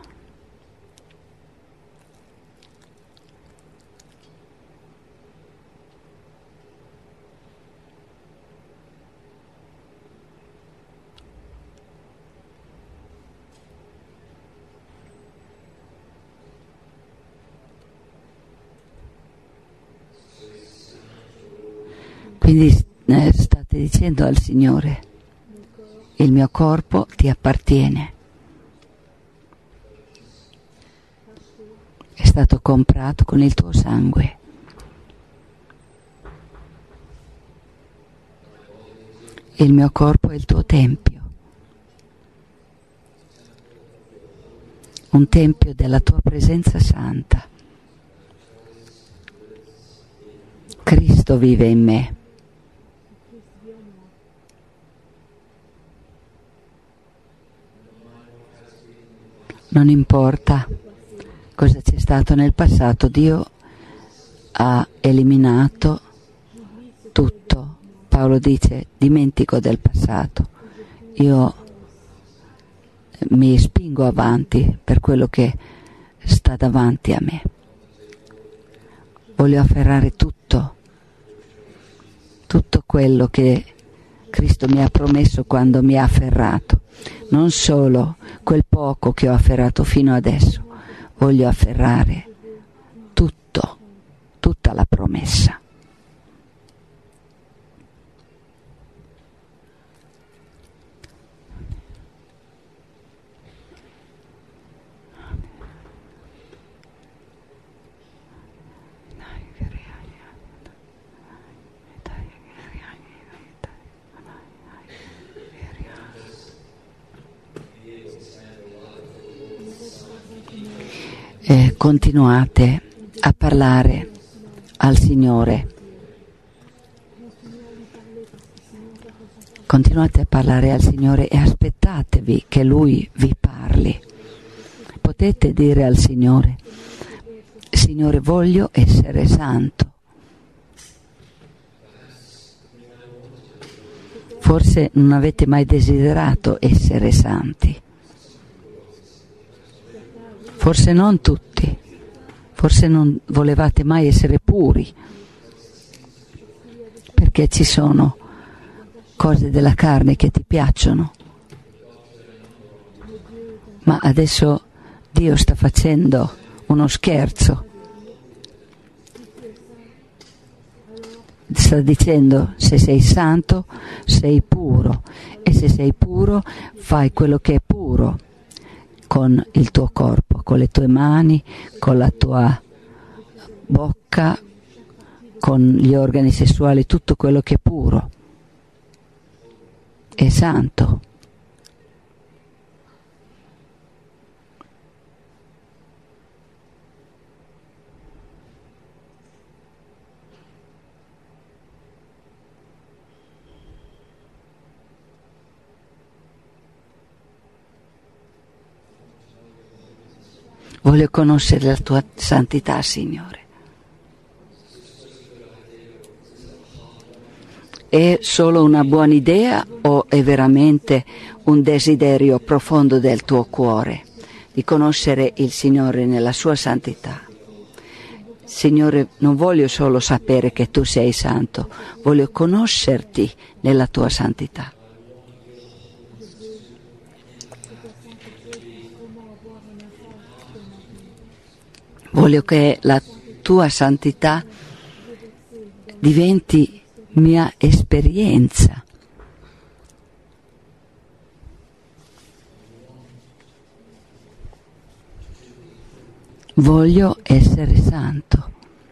Quindi eh, state dicendo al Signore: il mio corpo ti appartiene, è stato comprato con il tuo sangue. Il mio corpo è il tuo tempio, un tempio della tua presenza santa. Cristo vive in me. Non importa cosa c'è stato nel passato, Dio ha eliminato tutto. Paolo dice: dimentico del passato, io mi spingo avanti per quello che sta davanti a me. Voglio afferrare tutto, tutto quello che Cristo mi ha promesso quando mi ha afferrato. Non solo quel poco che ho afferrato fino adesso, voglio afferrare tutto, tutta la promessa. Eh, continuate a parlare al Signore, continuate a parlare al Signore e aspettatevi che Lui vi parli. Potete dire al Signore: Signore, voglio essere santo. Forse non avete mai desiderato essere santi. Forse non tutti, forse non volevate mai essere puri, perché ci sono cose della carne che ti piacciono. Ma adesso Dio sta facendo uno scherzo. Sta dicendo: se sei santo, sei puro, e se sei puro, fai quello che è puro con il tuo corpo, con le tue mani, con la tua bocca, con gli organi sessuali, tutto quello che è puro è santo. Voglio conoscere la tua santità, Signore. È solo una buona idea o è veramente un desiderio profondo del tuo cuore di conoscere il Signore nella sua santità? Signore, non voglio solo sapere che tu sei santo, voglio conoscerti nella tua santità. Voglio che la tua santità diventi mia esperienza. Voglio essere santo,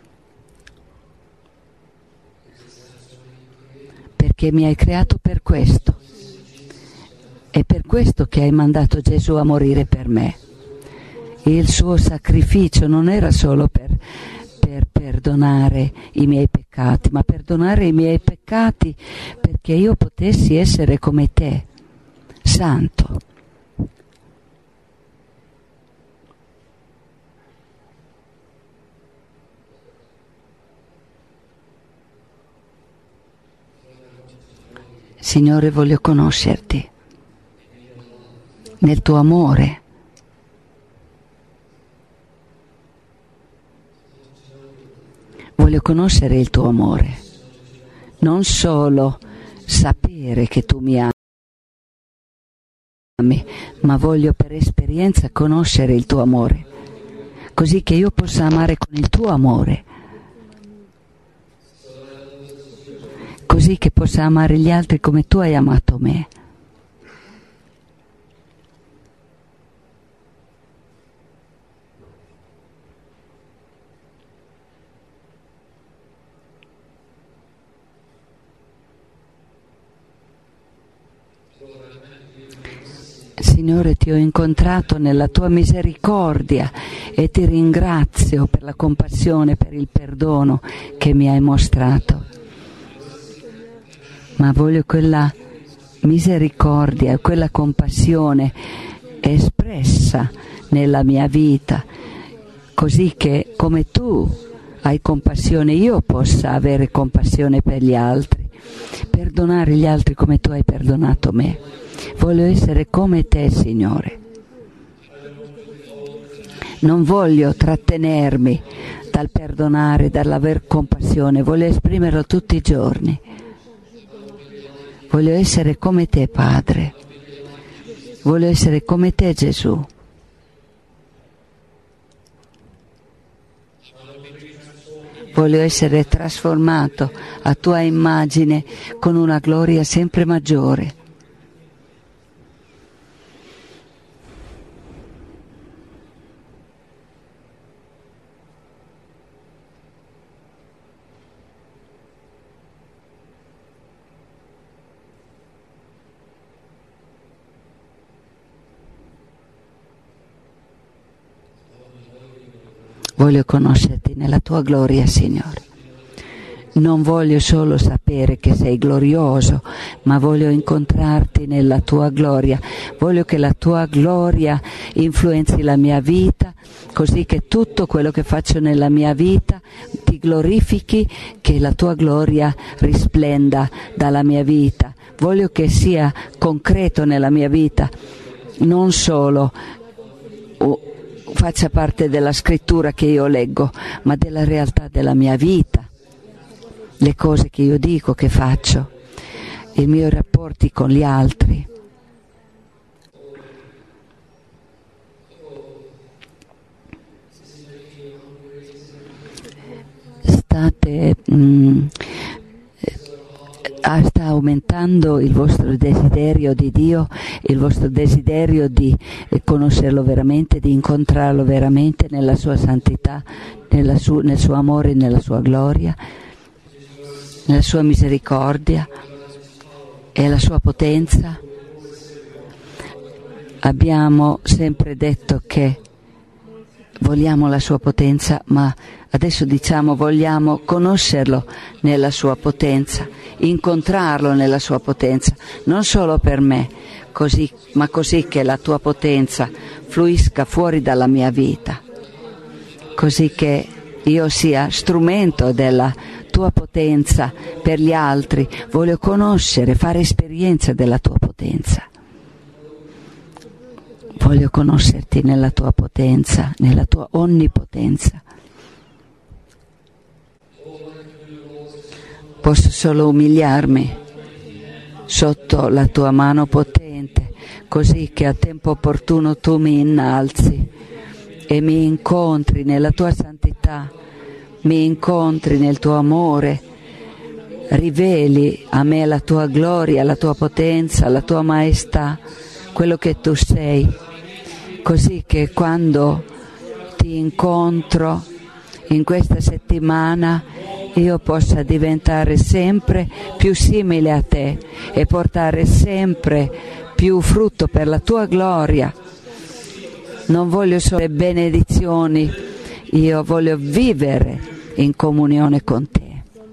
perché mi hai creato per questo. È per questo che hai mandato Gesù a morire per me. Il suo sacrificio non era solo per, per perdonare i miei peccati, ma perdonare i miei peccati perché io potessi essere come te, santo. Signore, voglio conoscerti nel tuo amore. Voglio conoscere il tuo amore, non solo sapere che tu mi ami, ma voglio per esperienza conoscere il tuo amore, così che io possa amare con il tuo amore, così che possa amare gli altri come tu hai amato me. Signore, ti ho incontrato nella tua misericordia e ti ringrazio per la compassione, per il perdono che mi hai mostrato. Ma voglio quella misericordia, quella compassione espressa nella mia vita, così che come tu hai compassione io possa avere compassione per gli altri, perdonare gli altri come tu hai perdonato me. Voglio essere come te, Signore. Non voglio trattenermi dal perdonare, dall'aver compassione, voglio esprimerlo tutti i giorni. Voglio essere come te, Padre. Voglio essere come te, Gesù. Voglio essere trasformato a tua immagine con una gloria sempre maggiore. Voglio conoscerti nella tua gloria, Signore. Non voglio solo sapere che sei glorioso, ma voglio incontrarti nella tua gloria. Voglio che la tua gloria influenzi la mia vita, così che tutto quello che faccio nella mia vita ti glorifichi, che la tua gloria risplenda dalla mia vita. Voglio che sia concreto nella mia vita, non solo faccia parte della scrittura che io leggo, ma della realtà della mia vita, le cose che io dico, che faccio, i miei rapporti con gli altri. State mh, sta aumentando il vostro desiderio di Dio, il vostro desiderio di conoscerlo veramente, di incontrarlo veramente nella sua santità, nella su, nel suo amore, nella sua gloria, nella sua misericordia e la sua potenza. Abbiamo sempre detto che vogliamo la sua potenza, ma adesso diciamo vogliamo conoscerlo nella sua potenza, incontrarlo nella sua potenza, non solo per me, così, ma così che la tua potenza fluisca fuori dalla mia vita, così che io sia strumento della tua potenza per gli altri. Voglio conoscere, fare esperienza della tua potenza. Voglio conoscerti nella tua potenza, nella tua onnipotenza. Posso solo umiliarmi sotto la tua mano potente, così che a tempo opportuno tu mi innalzi e mi incontri nella tua santità, mi incontri nel tuo amore, riveli a me la tua gloria, la tua potenza, la tua maestà, quello che tu sei, così che quando ti incontro in questa settimana io possa diventare sempre più simile a te e portare sempre più frutto per la tua gloria. Non voglio solo benedizioni, io voglio vivere in comunione con te.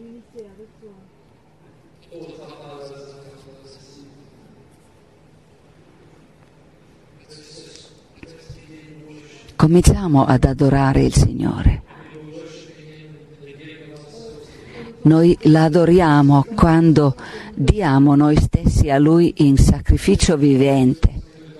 Cominciamo ad adorare il Signore. Noi l'adoriamo quando diamo noi stessi a Lui in sacrificio vivente.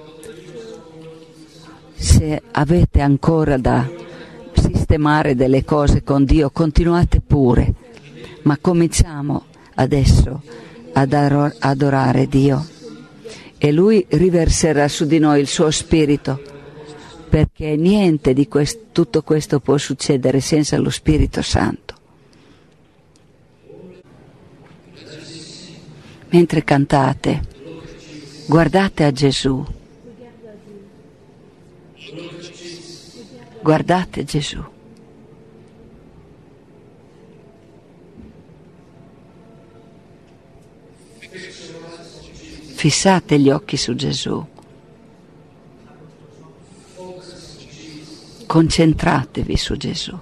Se avete ancora da sistemare delle cose con Dio, continuate pure, ma cominciamo adesso ad adorare Dio e Lui riverserà su di noi il suo Spirito, perché niente di questo, tutto questo può succedere senza lo Spirito Santo. Mentre cantate, guardate a Gesù. Guardate Gesù. Fissate gli occhi su Gesù. Concentratevi su Gesù.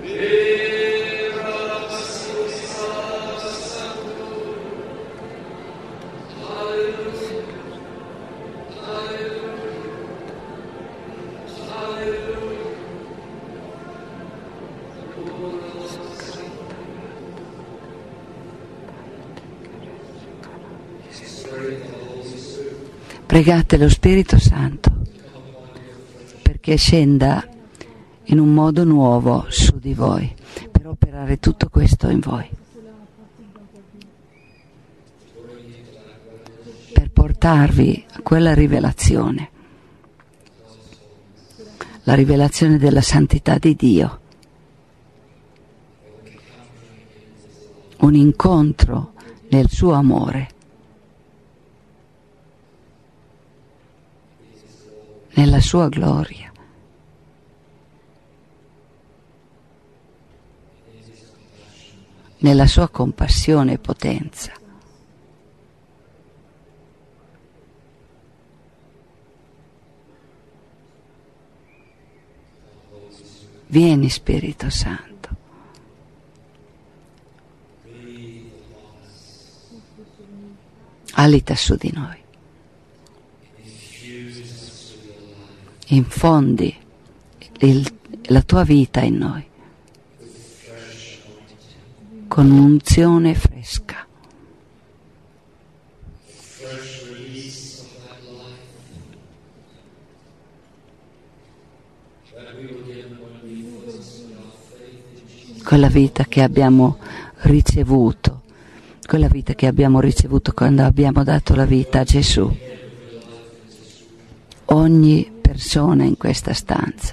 Pregate lo Spirito Santo perché scenda in un modo nuovo su di voi, per operare tutto questo in voi, per portarvi a quella rivelazione, la rivelazione della santità di Dio, un incontro nel suo amore, nella sua gloria. Nella sua compassione e potenza. Vieni Spirito Santo. Alita su di noi. Infondi il, la tua vita in noi con un'unzione fresca. Quella vita che abbiamo ricevuto, quella vita che abbiamo ricevuto quando abbiamo dato la vita a Gesù. Ogni persona in questa stanza.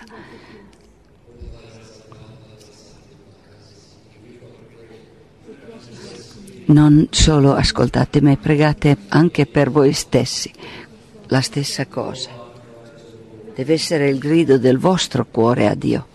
Non solo ascoltate, ma pregate anche per voi stessi la stessa cosa. Deve essere il grido del vostro cuore a Dio.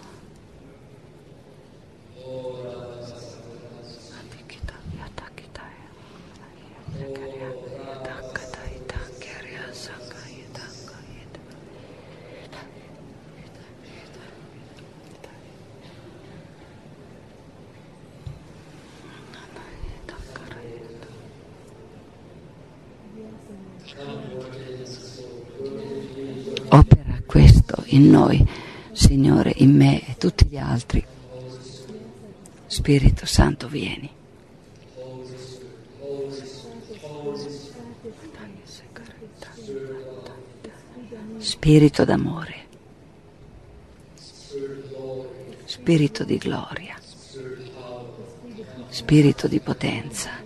Opera questo in noi, Signore, in me e tutti gli altri. Spirito Santo, vieni. Spirito d'amore, spirito di gloria, spirito di potenza.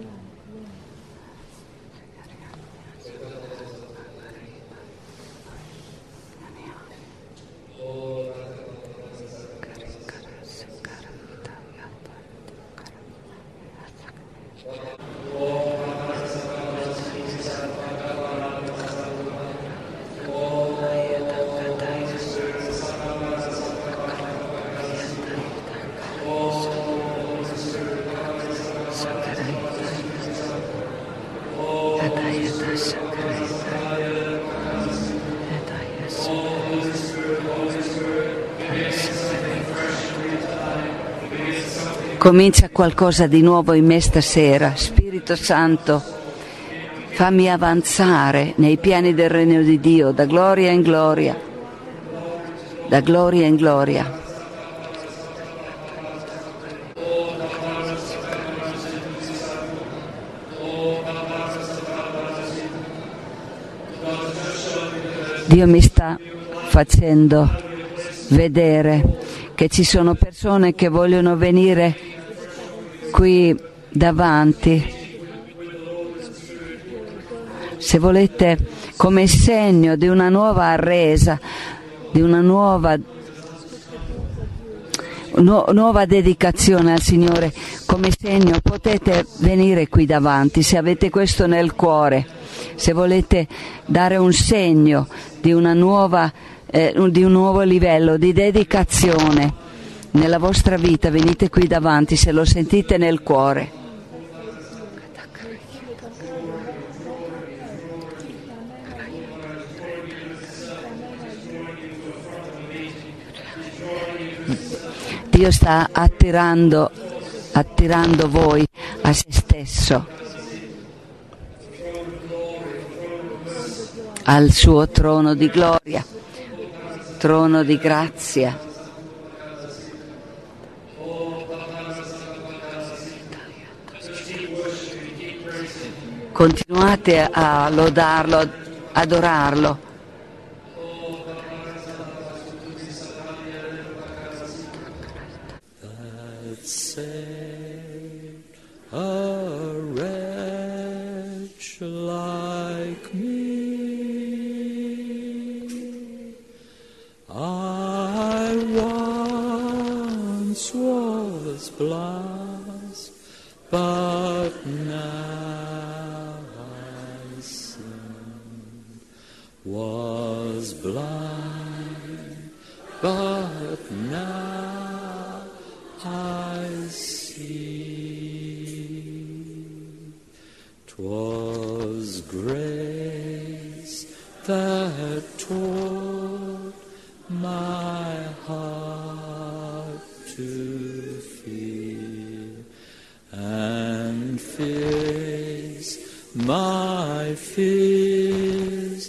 Comincia qualcosa di nuovo in me stasera, Spirito Santo, fammi avanzare nei piani del regno di Dio, da gloria in gloria, da gloria in gloria. Dio mi sta facendo vedere che ci sono persone che vogliono venire qui davanti, se volete, come segno di una nuova resa, di una nuova nu- nuova dedicazione al Signore. Come segno potete venire qui davanti se avete questo nel cuore, se volete dare un segno di una nuova eh, di un nuovo livello di dedicazione nella vostra vita. Venite qui davanti se lo sentite nel cuore. Dio sta attirando, attirando voi a se stesso, al suo trono di gloria, trono di grazia. Continuate a lodarlo, ad adorarlo. That saved a wretch like me. I once was blessed, but now I sin. Was blind, but now I see. 'Twas grace that taught my heart to fear and face my fears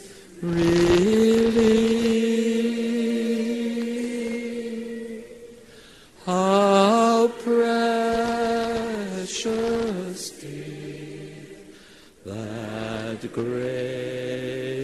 really. How precious did that grace